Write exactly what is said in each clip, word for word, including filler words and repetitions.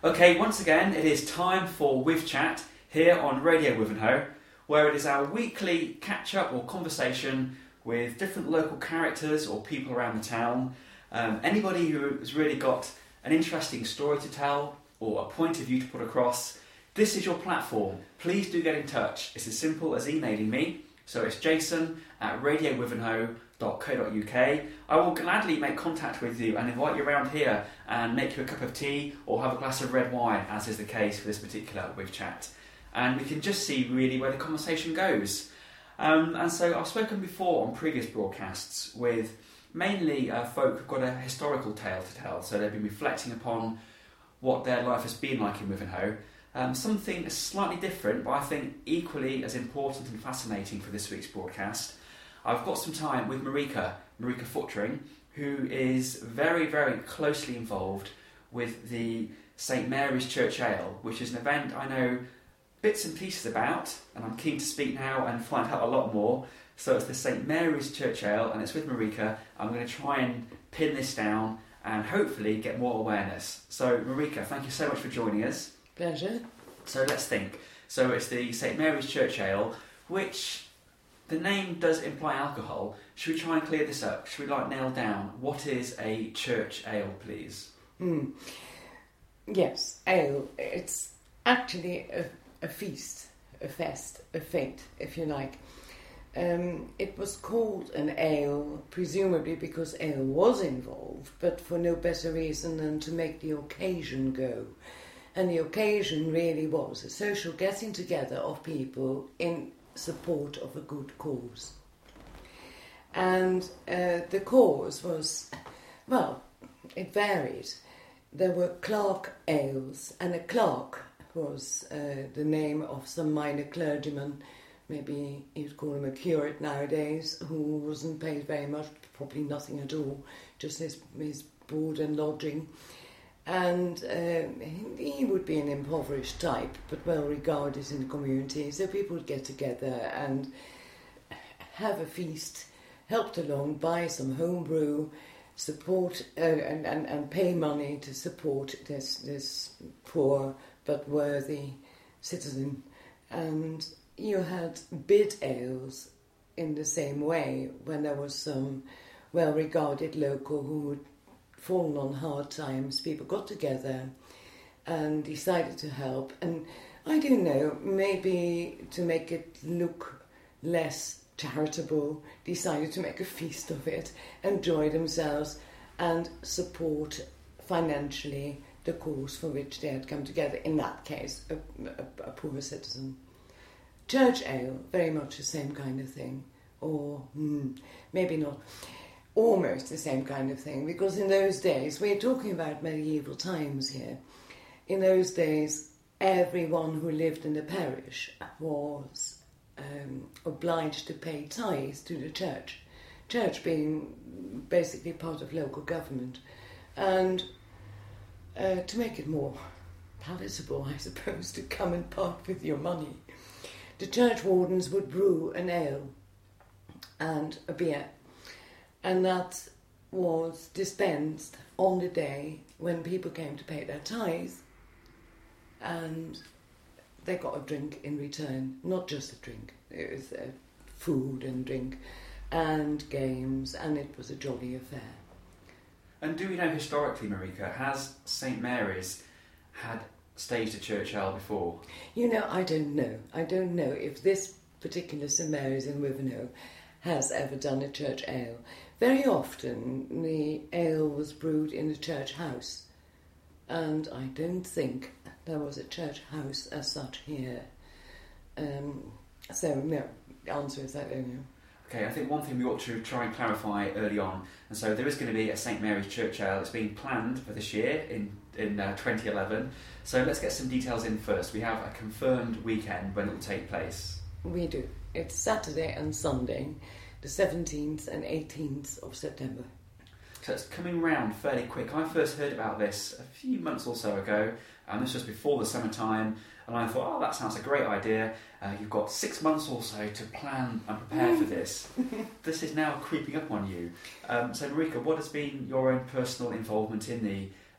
Okay, once again, it is time for With Chat here on Radio Wivenhoe, where it is our weekly catch-up or conversation with different local characters or people around the town. Um, anybody who has really got an interesting story to tell or a point of view to put across, this is your platform. Please do get in touch. It's as simple as emailing me. So it's jason at radio wivenhoe dot co dot uk. I will gladly make contact with you and invite you around here and make you a cup of tea or have a glass of red wine, as is the case for this particular With Chat. And we can just see really where the conversation goes. Um, and so I've spoken before on previous broadcasts with mainly uh, folk who've got a historical tale to tell. So they've been reflecting upon what their life has been like in Wivenhoe. Um, something slightly different, but I think equally as important and fascinating for this week's broadcast. I've got some time with Marika, Marika Futtering, who is very, very closely involved with the St Mary's Church Ale, which is an event I know bits and pieces about, and I'm keen to speak now and find out a lot more. So it's the St Mary's Church Ale, and it's with Marika. I'm going to try and pin this down and hopefully get more awareness. So Marika, thank you so much for joining us. Pleasure. So let's think. So it's the St Mary's Church Ale, which the name does imply alcohol. Should we try and clear this up? Should we like nail down what is a church ale, please? Mm. Yes, ale. It's actually a, a feast, a fest, a fete, if you like. Um, it was called an ale, presumably because ale was involved, but for no better reason than to make the occasion go. And the occasion really was a social getting together of people in support of a good cause. And uh, the cause was, well, it varied. There were Clark ales, and a clerk was uh, the name of some minor clergyman, maybe you'd call him a curate nowadays, who wasn't paid very much, probably nothing at all, just his, his board and lodging. And uh, he would be an impoverished type, but well regarded in the community, so people would get together and have a feast, helped along, buy some home brew, support uh, and, and, and pay money to support this this poor but worthy citizen. And you had bid ales in the same way, when there was some well-regarded local who would fallen on hard times. People got together and decided to help, and I don't know, maybe to make it look less charitable, decided to make a feast of it, enjoy themselves and support financially the cause for which they had come together, in that case a, a, a poor citizen. Church ale, very much the same kind of thing, or hmm, maybe not almost the same kind of thing, because in those days, we're talking about medieval times here, in those days everyone who lived in the parish was um, obliged to pay tithes to the church, church being basically part of local government. And uh, to make it more palatable, I suppose, to come and part with your money, the church wardens would brew an ale and a beer, and that was dispensed on the day when people came to pay their tithes, and they got a drink in return. Not just a drink, it was uh, food and drink and games, and it was a jolly affair. And do we know historically, Marika, has St Mary's had staged a church ale before? You know, I don't know. I don't know if this particular St Mary's in Wivenhoe has ever done a church ale. Very often the ale was brewed in the church house, and I don't think there was a church house as such here. Um, so, no, the answer is I don't know. Okay, I think one thing we ought to try and clarify early on, and so there is going to be a St Mary's Church Ale that's being planned for this year in, in uh, twenty eleven. So let's get some details in first. We have a confirmed weekend when it will take place. We do. It's Saturday and Sunday, the seventeenth and eighteenth of September. So it's coming round fairly quick. I first heard about this a few months or so ago, and this was before the summertime, and I thought, oh, that sounds a great idea. Uh, you've got six months or so to plan and prepare for this. This is now creeping up on you. Um, so, Marika, what has been your own personal involvement in the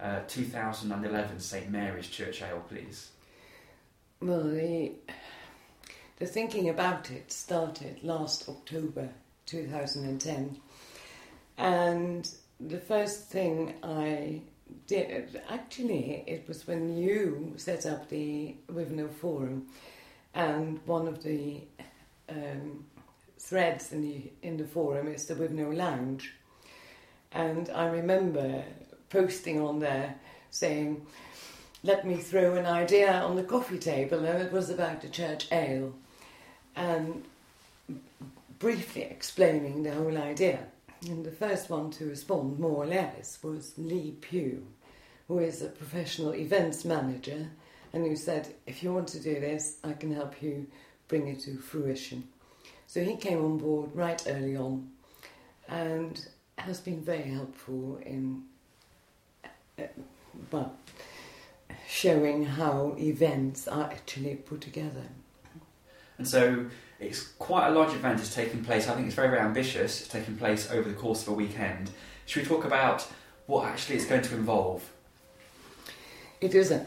uh, two thousand eleven St Mary's Church Ale, please? Well, the, the thinking about it started last October two thousand ten, and the first thing I did, actually, it was when you set up the Wivenhoe Forum, and one of the um, threads in the in the forum is the Wivenhoe Lounge, and I remember posting on there saying, let me throw an idea on the coffee table, and it was about the church ale, and briefly explaining the whole idea. And the first one to respond, more or less, was Lee Pugh, who is a professional events manager, and who said, if you want to do this, I can help you bring it to fruition. So he came on board right early on, and has been very helpful in, uh, well, showing how events are actually put together. And so it's quite a large event. It's taking place, I think it's very, very ambitious. It's taking place over the course of a weekend. Should we talk about what actually it's going to involve? It isn't.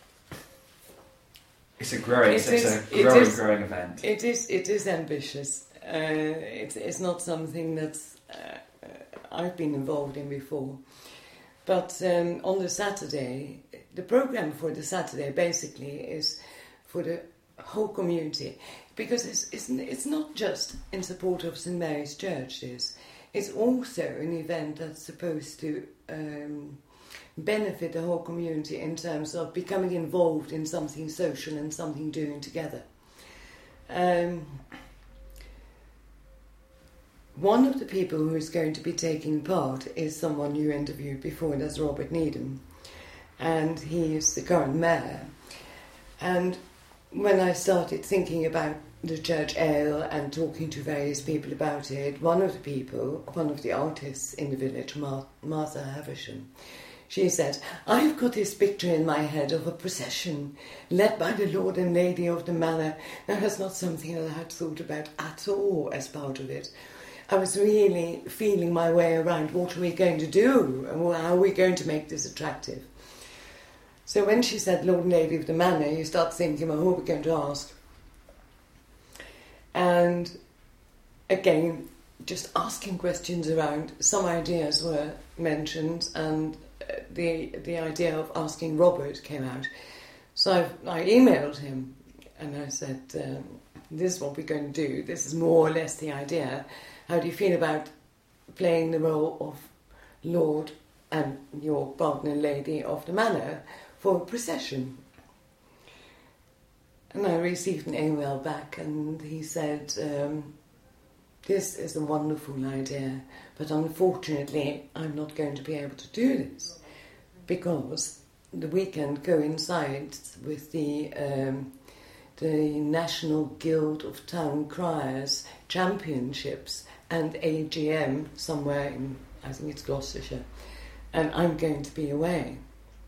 It's a growing, It it's, is, it's a it growing, is, growing event. It is. It is ambitious. Uh, it's. It's not something that's uh, I've been involved in before. But um, on the Saturday, the program for the Saturday basically is for the whole community, because it's it's, it's not just in support of St Mary's Church. This it's also an event that's supposed to um, benefit the whole community in terms of becoming involved in something social and something doing together. Um, one of the people who is going to be taking part is someone you interviewed before, that's Robert Needham, and he is the current mayor. And when I started thinking about the church ale and talking to various people about it, one of the people, one of the artists in the village, Mar- Martha Havisham, she said, I've got this picture in my head of a procession led by the Lord and Lady of the Manor. Now, that's not something that I had thought about at all as part of it. I was really feeling my way around what are we going to do and how are we going to make this attractive. So when she said Lord and Lady of the Manor, you start thinking, well, who are we going to ask? And again, just asking questions around, some ideas were mentioned, and the the idea of asking Robert came out. So I, I emailed him and I said, um, this is what we're going to do. This is more or less the idea. How do you feel about playing the role of Lord and your partner Lady of the Manor for a procession? And I received an email back, and he said, um, this is a wonderful idea, but unfortunately I'm not going to be able to do this because the weekend coincides with the um, the National Guild of Town Criers Championships and A G M somewhere in, I think it's Gloucestershire, and I'm going to be away.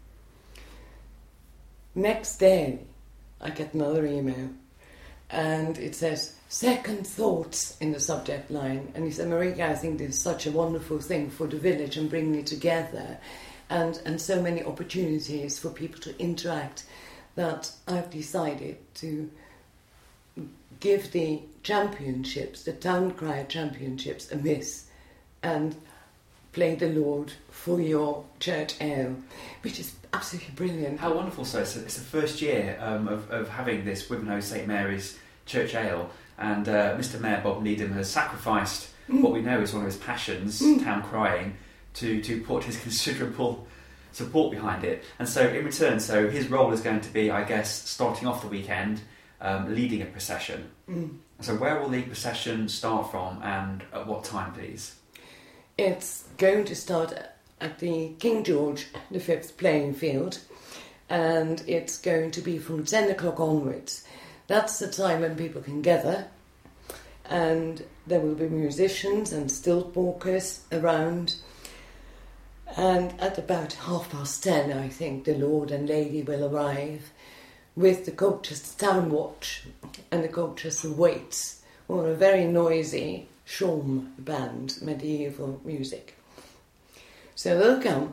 Next day, I get another email, and it says, second thoughts in the subject line. And he said, Marika, I think this is such a wonderful thing for the village and bringing it together, and, and so many opportunities for people to interact, that I've decided to give the championships, the Town Crier Championships, a miss, and play the Lord for your church ale, which is absolutely brilliant. How wonderful. So it's, it's the first year um, of, of having this Wivenhoe St Mary's Church Ale, and uh, Mister Mayor Bob Needham has sacrificed mm. what we know is one of his passions, mm. town crying, to, to put his considerable support behind it. And so in return, so his role is going to be, I guess, starting off the weekend, um, leading a procession. Mm. So where will the procession start from, and at what time, please? It's going to start at the King George the Fifth playing field, and it's going to be from ten o'clock onwards. That's the time when people can gather, and there will be musicians and stilt walkers around. And at about half past ten, I think, the Lord and Lady will arrive with the Colchester Town Watch and the Colchester Waits, or a very noisy shawm band, medieval music. So they'll come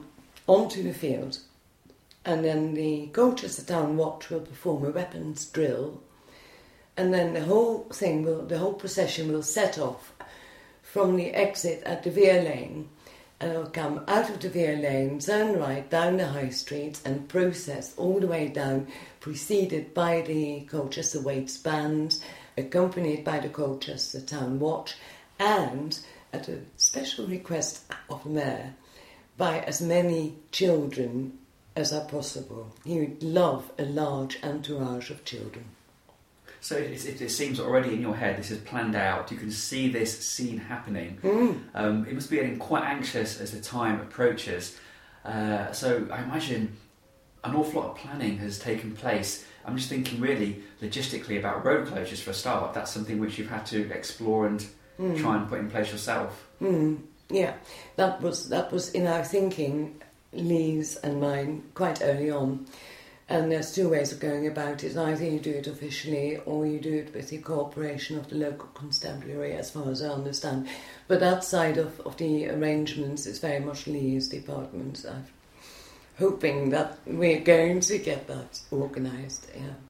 onto the field, and then the Colchester Town Watch will perform a weapons drill, and then the whole thing will, the whole procession will set off from the exit at De Vere Lane, and it'll come out of De Vere Lane, turn right down the High Street, and process all the way down, preceded by the Colchester Waits Band, accompanied by the Colchester Town Watch, and, at a special request of the Mayor, by as many children as are possible. He would love a large entourage of children. So it, it, it seems already in your head this is planned out. You can see this scene happening. Mm. Um, it must be getting quite anxious as the time approaches. Uh, so I imagine an awful lot of planning has taken place. I'm just thinking really logistically about road closures for a start. That's something which you've had to explore and mm. try and put in place yourself. Mm. Yeah, that was that was in our thinking, Lee's and mine, quite early on. And there's two ways of going about it. Either you do it officially or you do it with the cooperation of the local constabulary, as far as I understand. But outside of, of the arrangements, it's very much Lee's department. I'm hoping that we're going to get that organised, yeah.